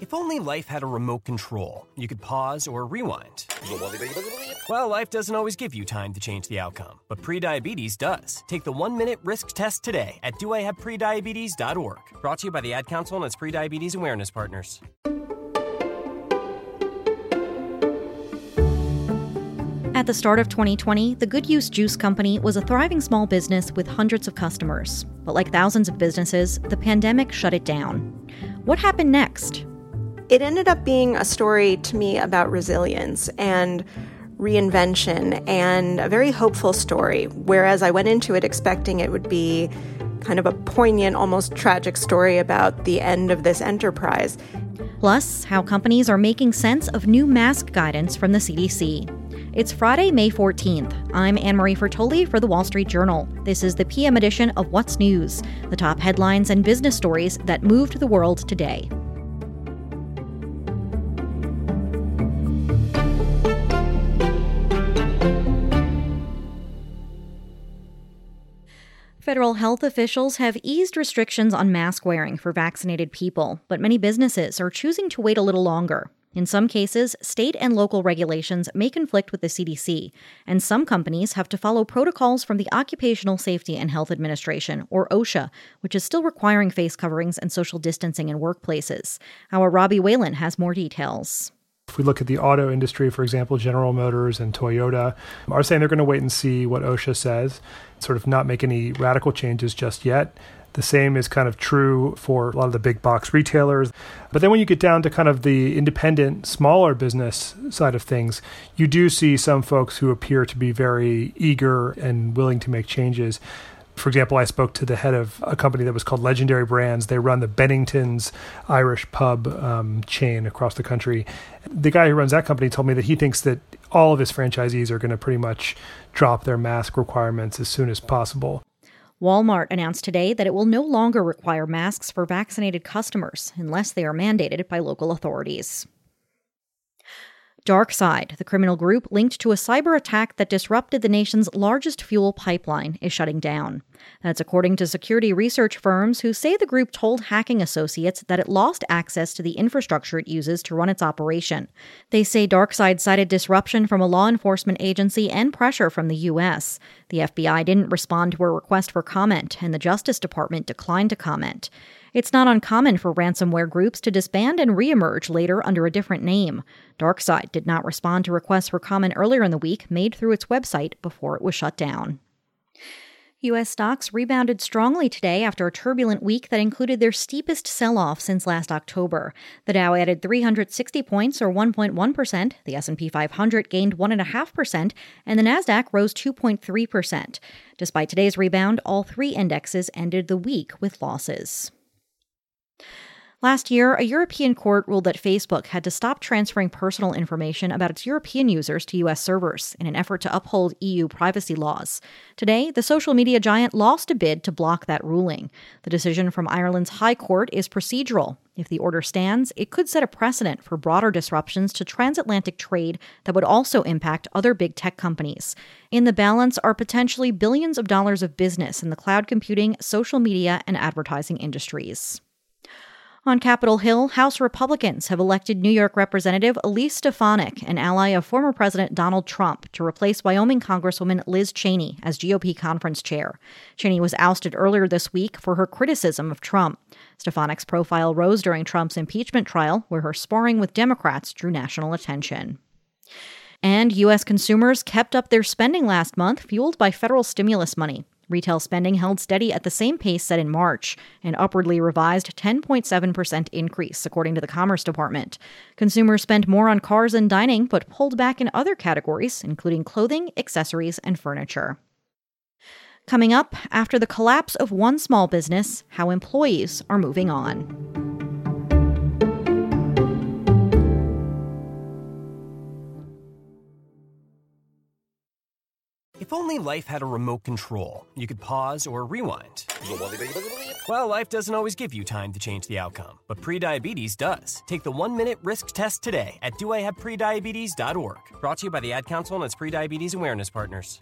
If only life had a remote control, you could pause or rewind. Well, life doesn't always give you time to change the outcome, but prediabetes does. Take the 1-minute risk test today at doihaveprediabetes.org. Brought to you by the Ad Council and its prediabetes awareness partners. At the start of 2020, the Good Use Juice Company was a thriving small business with hundreds of customers. But like thousands of businesses, the pandemic shut it down. What happened next? It ended up being a story to me about resilience and reinvention, and a very hopeful story, whereas I went into it expecting it would be kind of a poignant, almost tragic story about the end of this enterprise. Plus, how companies are making sense of new mask guidance from the CDC. It's Friday, May 14th. I'm Anne-Marie Fertoli for The Wall Street Journal. This is the PM edition of What's News, the top headlines and business stories that moved the world today. Federal health officials have eased restrictions on mask wearing for vaccinated people, but many businesses are choosing to wait a little longer. In some cases, state and local regulations may conflict with the CDC, and some companies have to follow protocols from the Occupational Safety and Health Administration, or OSHA, which is still requiring face coverings and social distancing in workplaces. Our Robbie Whalen has more details. If we look at the auto industry, for example, General Motors and Toyota are saying they're going to wait and see what OSHA says, sort of not make any radical changes just yet. The same is kind of true for a lot of the big box retailers. But then when you get down to kind of the independent, smaller business side of things, you do see some folks who appear to be very eager and willing to make changes. For example, I spoke to the head of a company that was called Legendary Brands. They run the Bennington's Irish pub chain across the country. The guy who runs that company told me that he thinks that all of his franchisees are going to pretty much drop their mask requirements as soon as possible. Walmart announced today that it will no longer require masks for vaccinated customers unless they are mandated by local authorities. DarkSide, the criminal group linked to a cyber attack that disrupted the nation's largest fuel pipeline, is shutting down. That's according to security research firms who say the group told hacking associates that it lost access to the infrastructure it uses to run its operation. They say DarkSide cited disruption from a law enforcement agency and pressure from the U.S. The FBI didn't respond to a request for comment, and the Justice Department declined to comment. It's not uncommon for ransomware groups to disband and reemerge later under a different name. DarkSide did not respond to requests for comment earlier in the week made through its website before it was shut down. U.S. stocks rebounded strongly today after a turbulent week that included their steepest sell-off since last October. The Dow added 360 points, or 1.1%, the S&P 500 gained 1.5%, and the Nasdaq rose 2.3%. Despite today's rebound, all three indexes ended the week with losses. Last year, a European court ruled that Facebook had to stop transferring personal information about its European users to U.S. servers in an effort to uphold EU privacy laws. Today, the social media giant lost a bid to block that ruling. The decision from Ireland's High Court is procedural. If the order stands, it could set a precedent for broader disruptions to transatlantic trade that would also impact other big tech companies. In the balance are potentially billions of dollars of business in the cloud computing, social media, and advertising industries. On Capitol Hill, House Republicans have elected New York Representative Elise Stefanik, an ally of former President Donald Trump, to replace Wyoming Congresswoman Liz Cheney as GOP conference chair. Cheney was ousted earlier this week for her criticism of Trump. Stefanik's profile rose during Trump's impeachment trial, where her sparring with Democrats drew national attention. And U.S. consumers kept up their spending last month, fueled by federal stimulus money. Retail spending held steady at the same pace set in March, an upwardly revised 10.7% increase, according to the Commerce Department. Consumers spent more on cars and dining, but pulled back in other categories, including clothing, accessories, and furniture. Coming up, after the collapse of one small business, how employees are moving on. If only life had a remote control, you could pause or rewind. Well, life doesn't always give you time to change the outcome, but prediabetes does. Take the 1-minute risk test today at doihaveprediabetes.org. Brought to you by the Ad Council and its prediabetes awareness partners.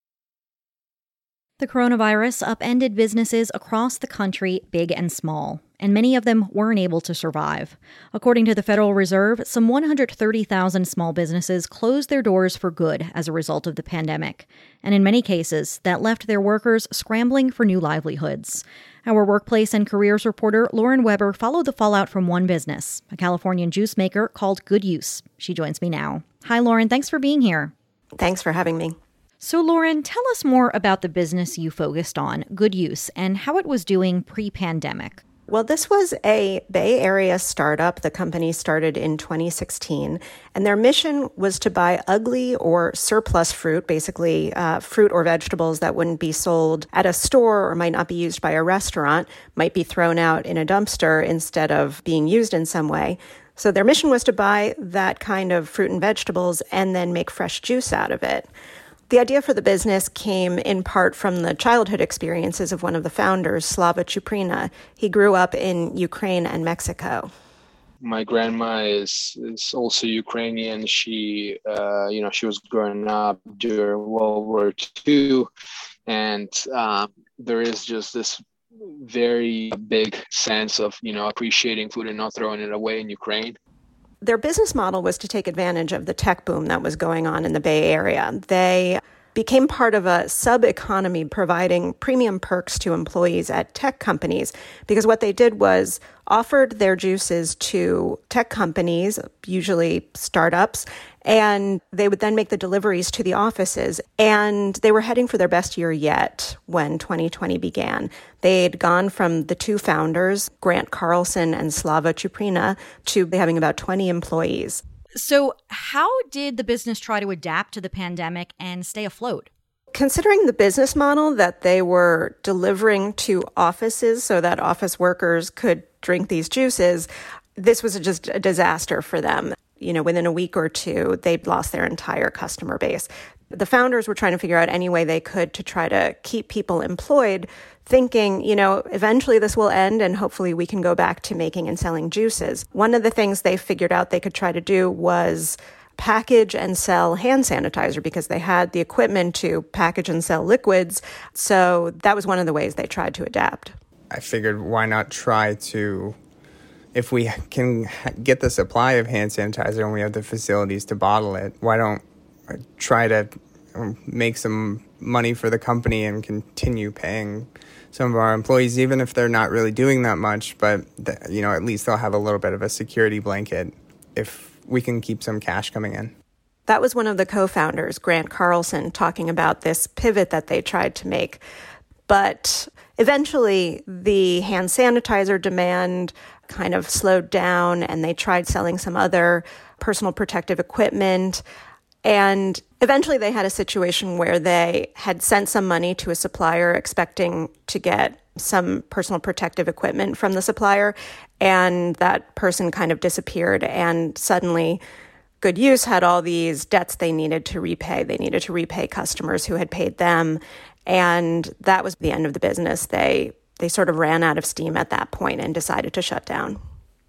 The coronavirus upended businesses across the country, big and small. and many of them weren't able to survive. According to the Federal Reserve, some 130,000 small businesses closed their doors for good as a result of the pandemic. And in many cases, that left their workers scrambling for new livelihoods. Our workplace and careers reporter, Lauren Weber, followed the fallout from one business, a Californian juice maker called Good Use. She joins me now. Hi, Lauren. Thanks for being here. Thanks for having me. So, Lauren, tell us more about the business you focused on, Good Use, and how it was doing pre-pandemic. Well, this was a Bay Area startup. The company started in 2016, and their mission was to buy ugly or surplus fruit, basically fruit or vegetables that wouldn't be sold at a store or might not be used by a restaurant, might be thrown out in a dumpster instead of being used in some way. So their mission was to buy that kind of fruit and vegetables and then make fresh juice out of it. The idea for the business came in part from the childhood experiences of one of the founders, Slava Chuprina. He grew up in Ukraine and Mexico. My grandma is also Ukrainian. She was growing up during World War II, and there is just this very big sense of, appreciating food and not throwing it away in Ukraine. Their business model was to take advantage of the tech boom that was going on in the Bay Area. They became part of a sub-economy providing premium perks to employees at tech companies, because what they did was offered their juices to tech companies, usually startups, and they would then make the deliveries to the offices. And they were heading for their best year yet when 2020 began. They'd gone from the two founders, Grant Carlson and Slava Chuprina, to having about 20 employees. So how did the business try to adapt to the pandemic and stay afloat? Considering the business model that they were delivering to offices so that office workers could drink these juices, this was just a disaster for them. Within a week or two, they'd lost their entire customer base. The founders were trying to figure out any way they could to try to keep people employed, thinking, eventually this will end and hopefully we can go back to making and selling juices. One of the things they figured out they could try to do was package and sell hand sanitizer, because they had the equipment to package and sell liquids. So that was one of the ways they tried to adapt. I figured, why not try to, if we can get the supply of hand sanitizer and we have the facilities to bottle it, why don't I try to make some money for the company and continue paying some of our employees, even if they're not really doing that much, but at least they'll have a little bit of a security blanket if we can keep some cash coming in. That was one of the co-founders, Grant Carlson, talking about this pivot that they tried to make. But eventually, the hand sanitizer demand kind of slowed down, and they tried selling some other personal protective equipment. And eventually, they had a situation where they had sent some money to a supplier expecting to get some personal protective equipment from the supplier, and that person kind of disappeared, and suddenly Good Use had all these debts they needed to repay. They needed to repay customers who had paid them, and that was the end of the business. They sort of ran out of steam at that point and decided to shut down.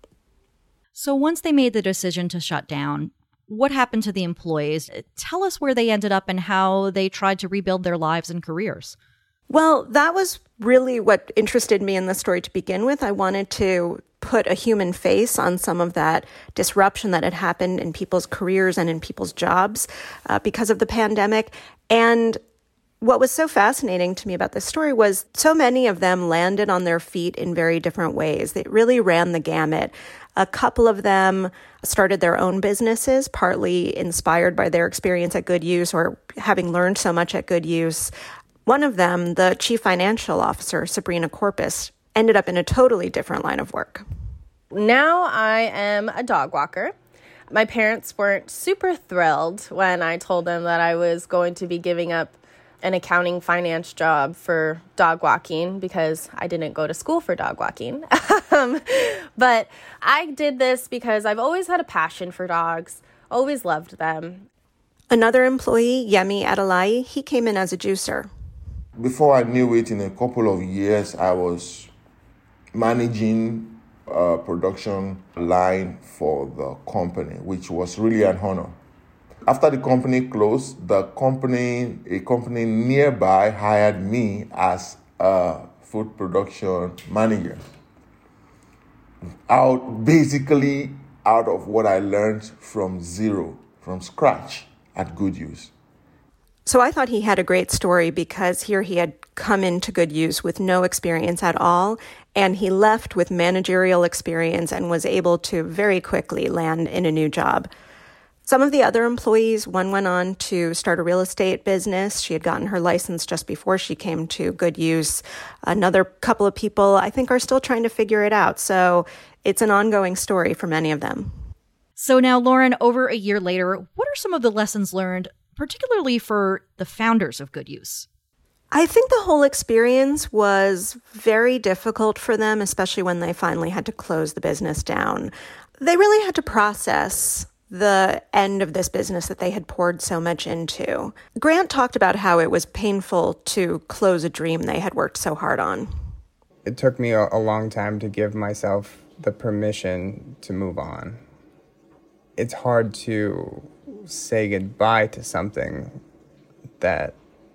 So once they made the decision to shut down, what happened to the employees? Tell us where they ended up and how they tried to rebuild their lives and careers. Well, that was really what interested me in the story to begin with. I wanted to put a human face on some of that disruption that had happened in people's careers and in people's jobs because of the pandemic. And what was so fascinating to me about this story was so many of them landed on their feet in very different ways. They really ran the gamut. A couple of them started their own businesses, partly inspired by their experience at Good Use or having learned so much at Good Use. One of them, the chief financial officer, Sabrina Corpus, ended up in a totally different line of work. Now I am a dog walker. My parents weren't super thrilled when I told them that I was going to be giving up an accounting finance job for dog walking because I didn't go to school for dog walking. But I did this because I've always had a passion for dogs, always loved them. Another employee, Yemi Adelai, he came in as a juicer. Before I knew it, in a couple of years, I was managing a production line for the company, which was really an honor. After the company closed, a company nearby hired me as a food production manager. basically out of what I learned from zero, from scratch at Good Use. So I thought he had a great story because here he had come into Good Use with no experience at all, and he left with managerial experience and was able to very quickly land in a new job. Some of the other employees, one went on to start a real estate business. She had gotten her license just before she came to Good Use. Another couple of people, I think, are still trying to figure it out. So it's an ongoing story for many of them. So now, Lauren, over a year later, what are some of the lessons learned, particularly for the founders of Good Use? I think the whole experience was very difficult for them, especially when they finally had to close the business down. They really had to process the end of this business that they had poured so much into. Grant talked about how it was painful to close a dream they had worked so hard on. It took me a long time to give myself the permission to move on. It's hard to say goodbye to something that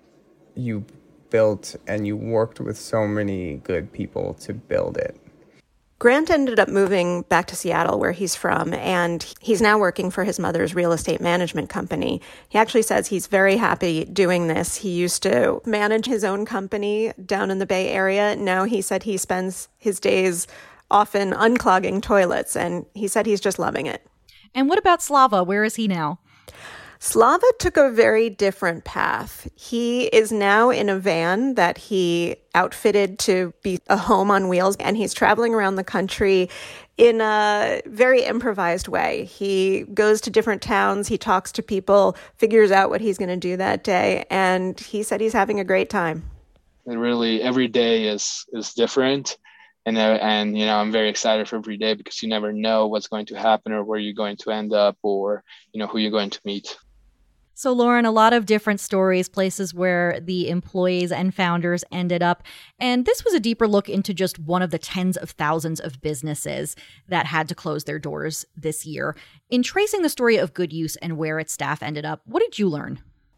you built and you worked with so many good people to build it. Grant ended up moving back to Seattle, where he's from, and he's now working for his mother's real estate management company. He actually says he's very happy doing this. He used to manage his own company down in the Bay Area. Now he said he spends his days often unclogging toilets, and he said he's just loving it. And what about Slava? Where is he now? Slava took a very different path. He is now in a van that he outfitted to be a home on wheels, and he's traveling around the country in a very improvised way. He goes to different towns, he talks to people, figures out what he's going to do that day, and he said he's having a great time. And really, every day is different. And I'm very excited for every day because you never know what's going to happen or where you're going to end up or, who you're going to meet. So, Lauren, a lot of different stories, places where the employees and founders ended up. And this was a deeper look into just one of the tens of thousands of businesses that had to close their doors this year. In tracing the story of Good Use and where its staff ended up, what did you learn?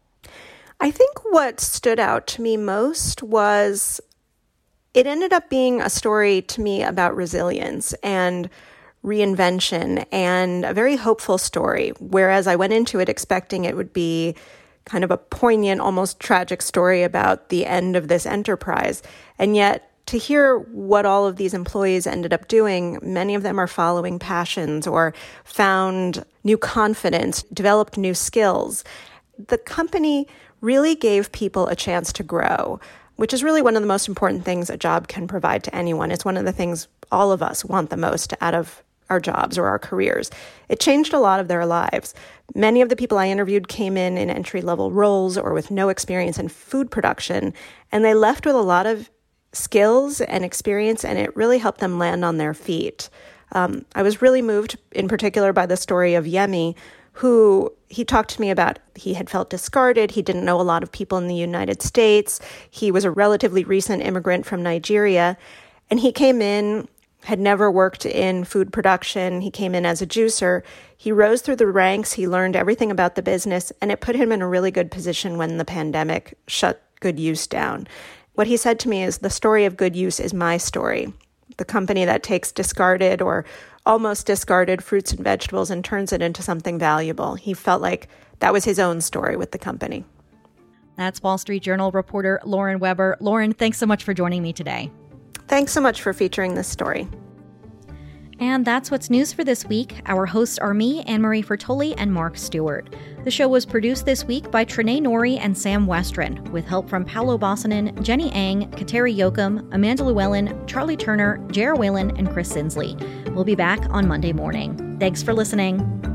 I think what stood out to me most was it ended up being a story to me about resilience and reinvention, and a very hopeful story, whereas I went into it expecting it would be kind of a poignant, almost tragic story about the end of this enterprise. And yet, to hear what all of these employees ended up doing, many of them are following passions or found new confidence, developed new skills. The company really gave people a chance to grow, which is really one of the most important things a job can provide to anyone. It's one of the things all of us want the most out of our jobs or our careers. It changed a lot of their lives. Many of the people I interviewed came in entry-level roles or with no experience in food production, and they left with a lot of skills and experience, and it really helped them land on their feet. I was really moved in particular by the story of Yemi, who he talked to me about. He had felt discarded. He didn't know a lot of people in the United States. He was a relatively recent immigrant from Nigeria, and he came in, had never worked in food production. He came in as a juicer. He rose through the ranks. He learned everything about the business, and it put him in a really good position when the pandemic shut Good Use down. What he said to me is, the story of Good Use is my story. The company that takes discarded or almost discarded fruits and vegetables and turns it into something valuable. He felt like that was his own story with the company. That's Wall Street Journal reporter Lauren Weber. Lauren, thanks so much for joining me today. Thanks so much for featuring this story. And that's what's news for this week. Our hosts are me, Anne-Marie Fertoli, and Mark Stewart. The show was produced this week by Trinae Nori and Sam Westron, with help from Paolo Bossanen, Jenny Ang, Kateri Yoakum, Amanda Llewellyn, Charlie Turner, Jara Whalen, and Chris Sinsley. We'll be back on Monday morning. Thanks for listening.